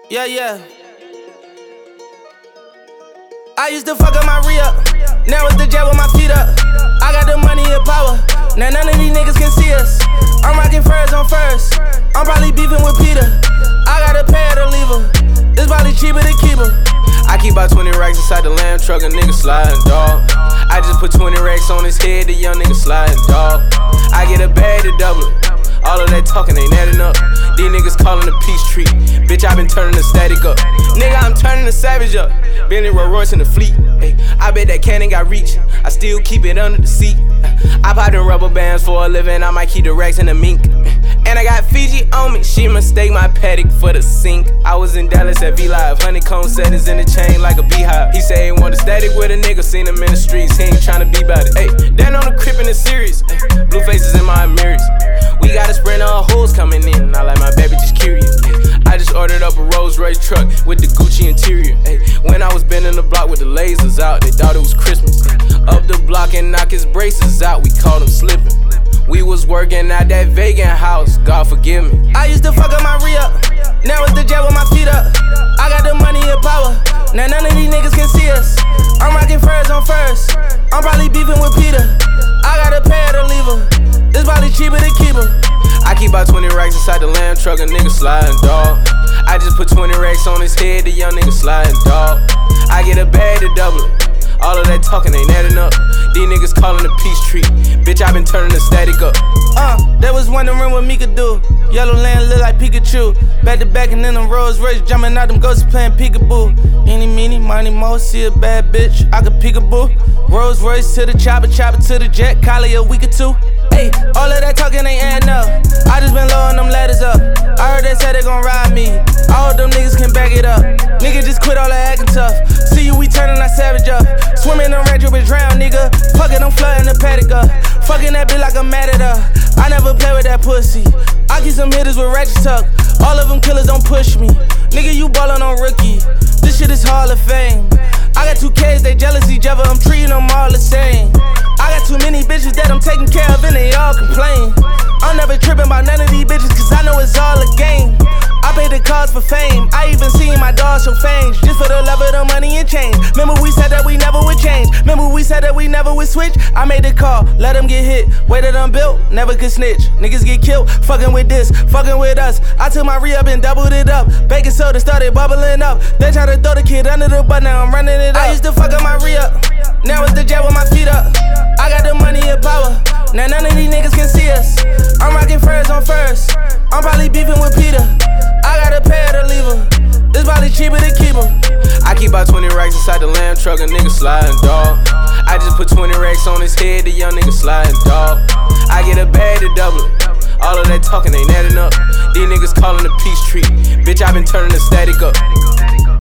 Yeah. I used to fuck up my re-up. Now it's the jet with my feet up. I got the money and power. Now none of these niggas can see us. I'm rocking furs on first. I'm probably beefing with Peter. I gotta pay her to leave her. It's probably cheaper to keep her. I keep about 20 racks inside the lamb truck, a nigga sliding, dawg. I just put 20 racks on his head, the young nigga sliding, dawg. I get a bag to double it. All of that talking ain't adding up. These niggas calling the peace treat. Bitch, I been turning the static up. Nigga, I'm turning the savage up. Bentley, Rolls Royce in the fleet. Ay, I bet that cannon got reach. I still keep it under the seat. I pop in rubber bands for a living. I might keep the racks in the mink. And I got Fiji on me. She mistake my paddock for the sink. I was in Dallas at V-Live. Honeycomb settings in the chain like a beehive. He say he want a static with a nigga. Seen him in the streets. He ain't tryna be about it. Ay, down on the crib in the series. Ay, blue faces in my mirrors. We got a sprint of hoes coming in. I like my baby just curious. I just ordered up a Rolls Royce truck with the Gucci interior. When I was bending the block with the lasers out, they thought it was Christmas. Up the block and knock his braces out, we called him slipping. We was working at that vegan house, God forgive me. I used to fuck up my re-up. Now it's the jet with my feet up. I got the money and power. Now none of these niggas can see us. I'm rocking furs on first. I'm probably beefing with Peter. I gotta pay her to leave her. It's probably cheaper to keep her. I keep about 20 racks inside the lamb truck, a nigga sliding, dawg. I just put 20 racks on his head, the young nigga sliding, dawg. I get a bag to double it. All of that talking ain't adding up. These niggas calling the peace treat. Bitch, I been turning the static up. They was wondering what me could do. Yellow land look like Pikachu. Back to back and then them Rolls Royce jumping out them ghosts playing peekaboo. Eeny, meeny, miny, mo, see a bad bitch, I could peekaboo. Rolls Royce to the chopper to the jet, collie a week or two. Hey, all of that talking ain't adding up. I just been lowering them ladders up. I heard they say they gon' ride me. I hope them niggas can back it up. Nigga just quit all that acting tough. See you, we turning our savage up. Swimming in range with drown, nigga. Fuck it, I'm flooding the paddock up. Fucking that bitch like I'm mad at her. I never play with that pussy. I keep some hitters with ratchet tuck. All of them killers don't push me. Nigga, you ballin' on rookie. This shit is Hall of Fame. I got 2 kids, they jealous each other. I'm treating them all the same. I got too many bitches that I'm taking care of and they all complain. I'm never tripping about none of these bitches cause I know it's all a game. I pay the cost for fame. I even seen my dog show fangs just for the love of the money and change. Remember we said that we never would change. Remember we said that we never would switch. I made the call, let them get hit. Way that I'm built, never could snitch. Niggas get killed, fucking with this, fucking with us. I took my re-up and doubled it up. Baking soda started bubbling up. They tried to throw the kid under the butt, now I'm running it up. I used to fuck up my re-up. Now it's the jet with my feet up. I got the money and power. Now none of these niggas can see us. I'm rocking furs on first. I'm probably beefing with Peter. I gotta pay her to leave her. It's probably cheaper to keep her. I keep about 20 racks inside the lamb truck, a nigga sliding, dawg. I just put 20 racks on his head, the young nigga sliding, dawg. I get a bag to double it. All of that talking ain't adding up. These niggas calling the peace treat. Bitch, I been turning the static up.